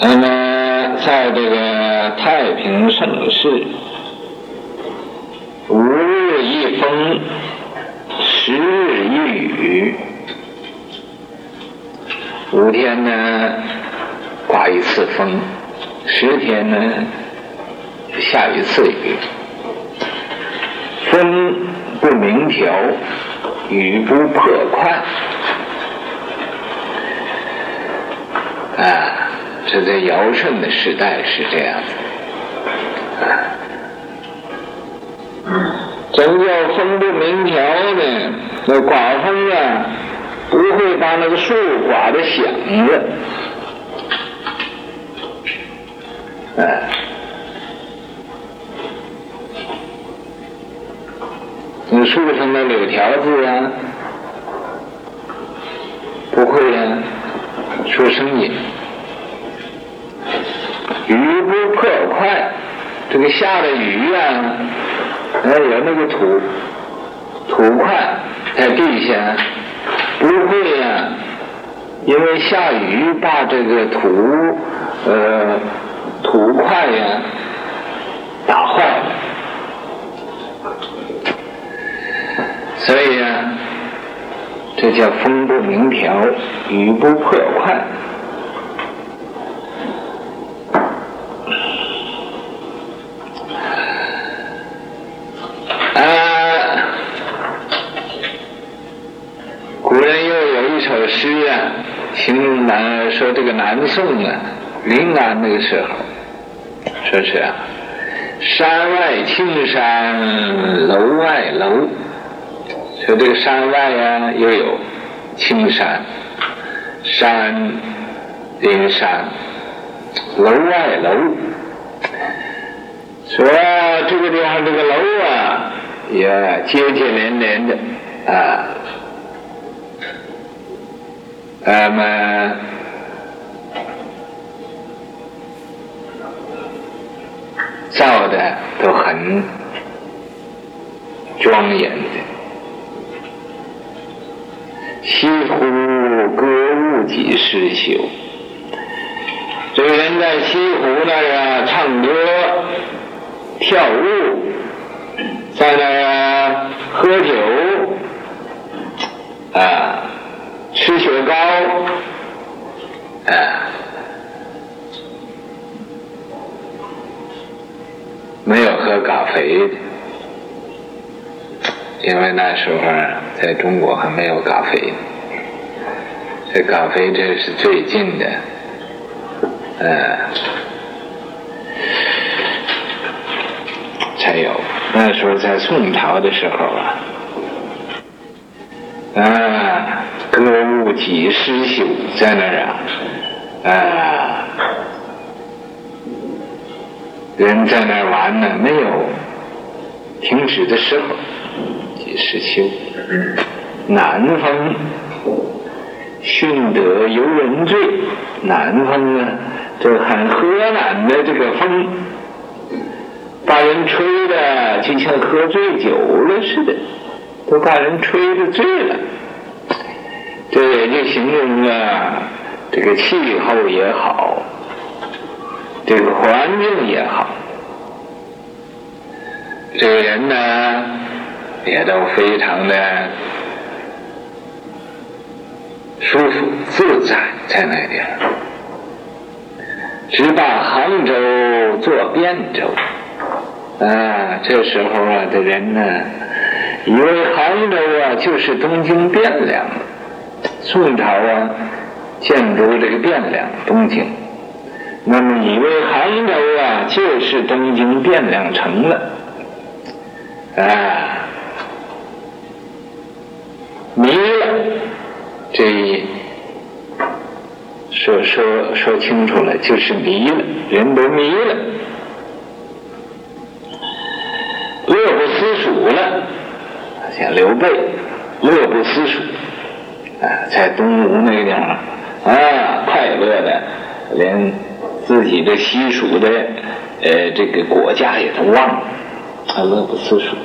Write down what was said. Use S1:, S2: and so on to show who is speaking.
S1: 那么在这个太平盛世，5日一风，10日一雨，5天呢刮一次风，10天呢下一次雨。风不明条，雨不破块。这在尧舜的时代是这样子。怎么叫风不明条呢？那刮风啊，不会把那个树刮得响了。那树上的柳条子啊，不会啊出声音。雨不破块，这个下的雨啊，有那个土块在地下，不会啊，因为下雨把这个土块呀打坏了，所以啊，这叫风不明条，雨不破块。古人又有一首诗啊，形容说这个南宋啊，临安那个时候，说是啊，山外青山楼外楼，说这个山外啊又有青山，山临山，楼外楼，说这个地方这个楼啊也接接连连的那么造的都很庄严的。西湖歌舞几时休？这个人在西湖那儿啊唱歌跳舞，在那儿喝酒吃雪糕没有喝咖啡的，因为那时候在中国还没有咖啡，这咖啡这是最近的才有。那时候在宋朝的时候歌舞几时休，在那儿人在那儿玩呢，没有停止的时候。几时休？南风熏得游人醉，南风啊，这很河南的这个风，把人吹的就像喝醉酒了似的，都把人吹得醉了。这也就形容这个气候也好，这个环境也好，这个人呢也都非常的舒服自在，在那里只把杭州做汴州这时候的人呢以为杭州就是东京汴梁。宋朝建筑这个汴梁东京，那么以为杭州就是东京汴梁城了迷了，这一说清楚了，就是迷了，人都迷了，乐不思蜀了，像刘备乐不思蜀在东吴那个地方快乐的连自己的西蜀的这个国家也都忘了，乐不思蜀。